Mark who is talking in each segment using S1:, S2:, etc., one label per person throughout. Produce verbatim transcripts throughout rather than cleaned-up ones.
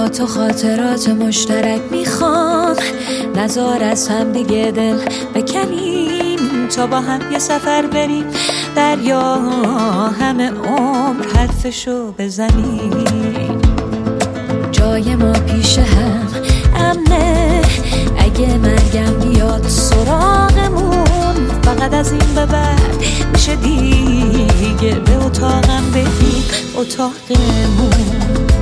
S1: با تو خاطرات مشترک میخوام، نذار از هم دیگه دل بکنیم، تا با هم یه سفر بریم دریا، همه عمر حرفشو بزنیم. جای ما پیش هم امنه، اگه مرگم بیاد سراغمون، فقط از این به بعد میشه دیگه به اتاقم بریم، اتاقمون.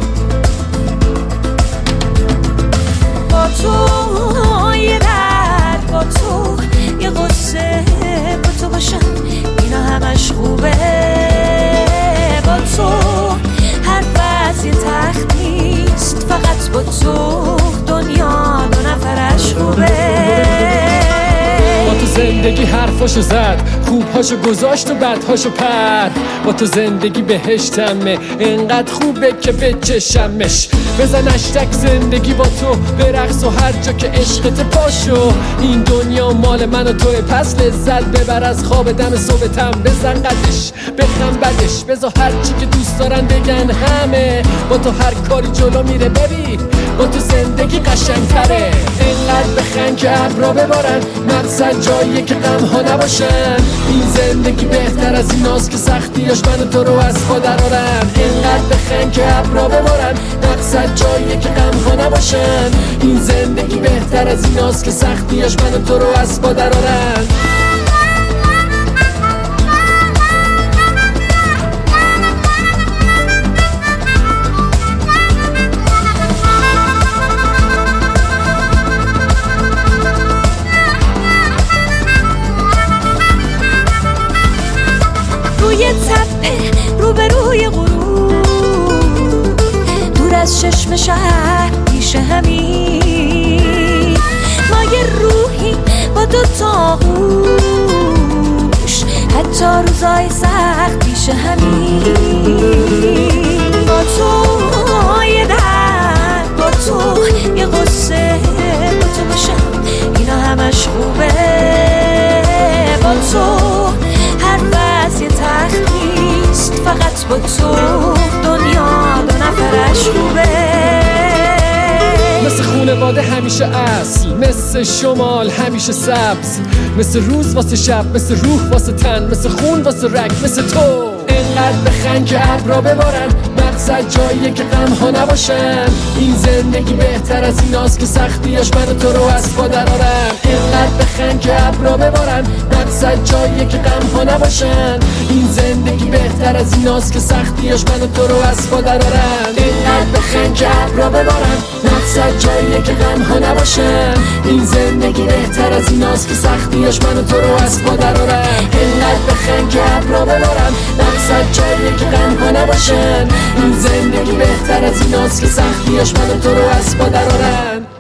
S1: با تو یه درد، با تو یه قصه، با تو باشم اینا همش خوبه. با تو هر وضع یه تخت نیست، فقط با تو دنیا دو نفرش خوبه.
S2: با تو زندگی حرفاشو زد، خوبهاشو گذاشت و بدهاشو پر. با تو زندگی بهشتمه، انقدر خوبه که بچشمش. بزن اشتک زندگی با تو، برقص و هر جا که عشقت پاشو. این دنیا مال من و توه، پس لذت ببر از خواب دم صبحتم. بزن قدش بخم بدش، بذار هر چی که دوست دارن بگن همه. با تو هر کاری جلو میره ببین، با تو زندگی قشنگتره. انقدر بخند که ابرا ببارن، مقصد جاییه که غم ها نباشن. این زندگی بهتر از ایناست که سختیاش من و تو رو از پا درارن. انقدر بخند که ابرا ببارن، مقصد جاییه که غم ها نباشن. این زندگی بهتر از ایناست که سختیاش من و تو رو از پا درارن.
S1: روی تپه روبروی غروب، دور از چشم شهر پیش همین، ما یه روحی با دو تا گوش، حتی روزای سخت پیش همین. با تو یه درد، با تو یه قصه، با تو باشم اینا همش خوبه. با تو هر وضع یه تخت نیست، فقط با تو دنیا دو نفرش خوبه.
S2: مثل خونواده همیشه اصل، مثل شمال همیشه سبز، مثل روز واسه شب، مثل روح واسه تن، مثل خون واسه رگ، مثل تو. انقدر بخند که ابرا ببارن، مقصد جاییه که غم ها نباشن. این زندگی بهتر از ایناست که سختیاش من و تو رو از پا درارن. انقدر بخند که ابرا ببارن، مقصد جاییه که غم ها نباشن. این زندگی بهتر از ایناست که سختیاش من و تو رو از پا درارن. انقدر بخند که ابرا ببارن، مقصد جاییه که غم ها نباشن. این زندگی بهتر از ایناست که سختیاش من و تو رو از پا درارن. انقدر بخند که ابرا ببارن، مقصد جاییه که غم ها نباشن. این زندگی بهتر از ایناست که سختیاش من و تو رو از پا درارن.